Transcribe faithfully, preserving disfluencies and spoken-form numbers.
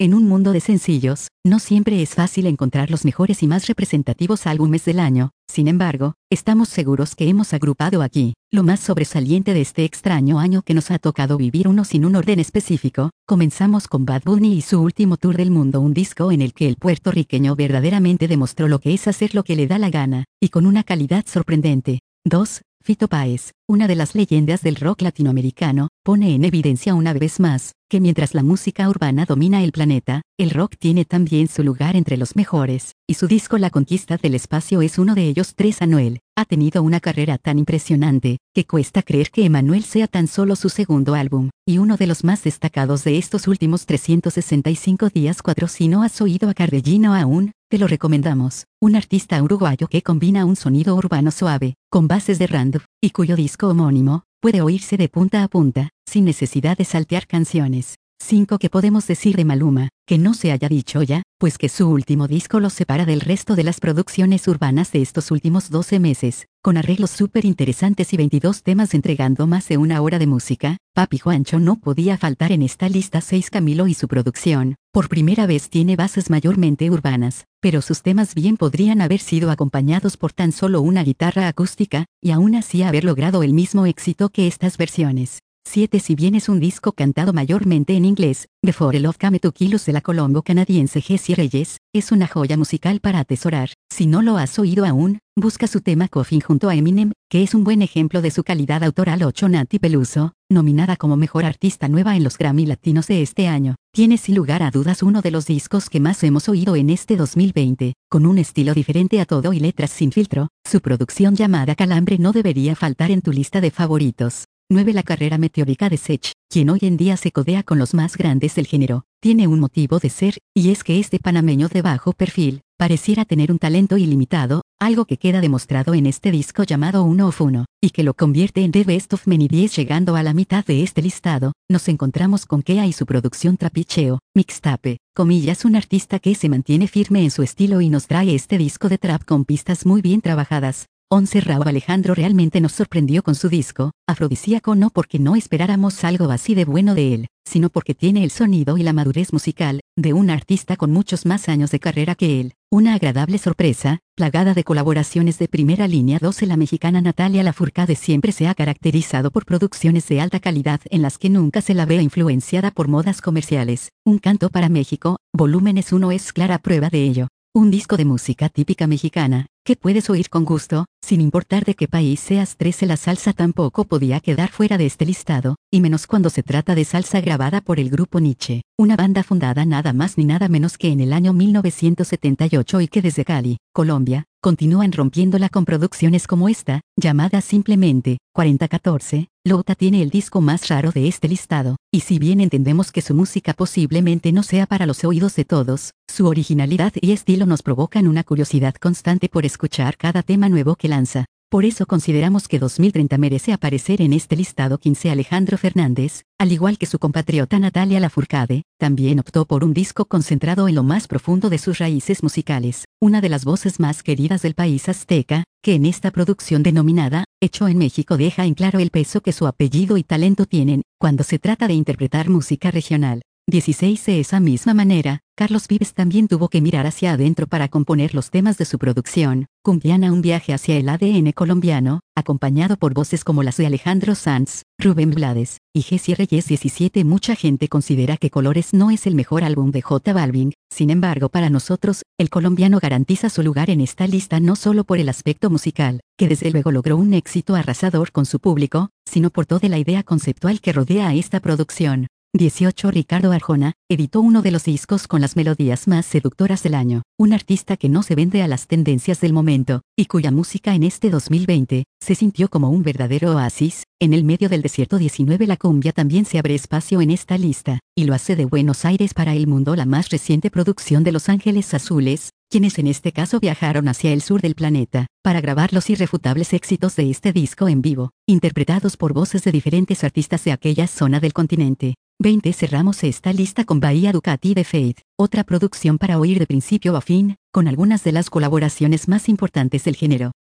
En un mundo de sencillos, no siempre es fácil encontrar los mejores y más representativos álbumes del año. Sin embargo, estamos seguros que hemos agrupado aquí lo más sobresaliente de este extraño año que nos ha tocado vivir, uno sin un orden específico. Comenzamos con Bad Bunny y su último tour del mundo, un disco en el que el puertorriqueño verdaderamente demostró lo que es hacer lo que le da la gana, y con una calidad sorprendente. dos. Fito Páez, una de las leyendas del rock latinoamericano, pone en evidencia una vez más, que mientras la música urbana domina el planeta, el rock tiene también su lugar entre los mejores, y su disco La Conquista del Espacio es uno de ellos. tres. Anuel, ha tenido una carrera tan impresionante, que cuesta creer que Emanuel sea tan solo su segundo álbum, y uno de los más destacados de estos últimos trescientos sesenta y cinco días. cuatro. Si no has oído a Carbellino aún, te lo recomendamos, un artista uruguayo que combina un sonido urbano suave, con bases de random, y cuyo disco homónimo, puede oírse de punta a punta, sin necesidad de saltear canciones. cinco. ¿Qué podemos decir de Maluma? Que no se haya dicho ya, pues que su último disco lo separa del resto de las producciones urbanas de estos últimos doce meses, con arreglos súper interesantes y veintidós temas entregando más de una hora de música. Papi Juancho no podía faltar en esta lista. seis. Camilo y su producción, por primera vez tiene bases mayormente urbanas, pero sus temas bien podrían haber sido acompañados por tan solo una guitarra acústica, y aún así haber logrado el mismo éxito que estas versiones. siete. Si bien es un disco cantado mayormente en inglés, Before Love Came to Kill Us de la colombo-canadiense Jessie Reyes, es una joya musical para atesorar. Si no lo has oído aún, busca su tema Coffin junto a Eminem, que es un buen ejemplo de su calidad autoral. ocho. Nati Peluso, nominada como Mejor Artista Nueva en los Grammy Latinos de este año, tiene sin lugar a dudas uno de los discos que más hemos oído en este dos mil veinte, con un estilo diferente a todo y letras sin filtro. Su producción llamada Calambre no debería faltar en tu lista de favoritos. nueve. La carrera meteórica de Sech, quien hoy en día se codea con los más grandes del género, tiene un motivo de ser, y es que este panameño de bajo perfil, pareciera tener un talento ilimitado, algo que queda demostrado en este disco llamado Uno of Uno, y que lo convierte en The Best of Many diez. Llegando a la mitad de este listado, nos encontramos con Kea y su producción Trapicheo, Mixtape, comillas, un artista que se mantiene firme en su estilo y nos trae este disco de trap con pistas muy bien trabajadas. once. Rauw Alejandro realmente nos sorprendió con su disco, Afrodisíaco, no porque no esperáramos algo así de bueno de él, sino porque tiene el sonido y la madurez musical de un artista con muchos más años de carrera que él. Una agradable sorpresa, plagada de colaboraciones de primera línea. doce. La mexicana Natalia Lafourcade siempre se ha caracterizado por producciones de alta calidad en las que nunca se la ve influenciada por modas comerciales. Un canto para México, Volúmenes uno es clara prueba de ello. Un disco de música típica mexicana, que puedes oír con gusto, sin importar de qué país seas. trece. La salsa tampoco podía quedar fuera de este listado, y menos cuando se trata de salsa grabada por el grupo Nietzsche, una banda fundada nada más ni nada menos que en el año mil novecientos setenta y ocho y que desde Cali, Colombia, continúan rompiéndola con producciones como esta, llamada simplemente cuarenta catorce. Lota tiene el disco más raro de este listado, y si bien entendemos que su música posiblemente no sea para los oídos de todos, su originalidad y estilo nos provocan una curiosidad constante por escuchar cada tema nuevo que lanza. Por eso consideramos que dos mil treinta merece aparecer en este listado. quince. Alejandro Fernández, al igual que su compatriota Natalia Lafourcade, también optó por un disco concentrado en lo más profundo de sus raíces musicales, una de las voces más queridas del país azteca, que en esta producción denominada Hecho en México deja en claro el peso que su apellido y talento tienen, cuando se trata de interpretar música regional. dieciséis. De esa misma manera, Carlos Vives también tuvo que mirar hacia adentro para componer los temas de su producción, Cumbiana, un viaje hacia el A D N colombiano, acompañado por voces como las de Alejandro Sanz, Rubén Blades, y Jessie Reyes. diecisiete. Mucha gente considera que Colores no es el mejor álbum de J Balvin, sin embargo para nosotros, el colombiano garantiza su lugar en esta lista no solo por el aspecto musical, que desde luego logró un éxito arrasador con su público, sino por toda la idea conceptual que rodea a esta producción. dieciocho. Ricardo Arjona, editó uno de los discos con las melodías más seductoras del año, un artista que no se vende a las tendencias del momento, y cuya música en este dos mil veinte, se sintió como un verdadero oasis, en el medio del desierto. diecinueve. La cumbia también se abre espacio en esta lista, y lo hace de Buenos Aires para el mundo, la más reciente producción de Los Ángeles Azules, quienes en este caso viajaron hacia el sur del planeta, para grabar los irrefutables éxitos de este disco en vivo, interpretados por voces de diferentes artistas de aquella zona del continente. veinte. Cerramos esta lista con Bahía Ducati de Faith, otra producción para oír de principio a fin, con algunas de las colaboraciones más importantes del género.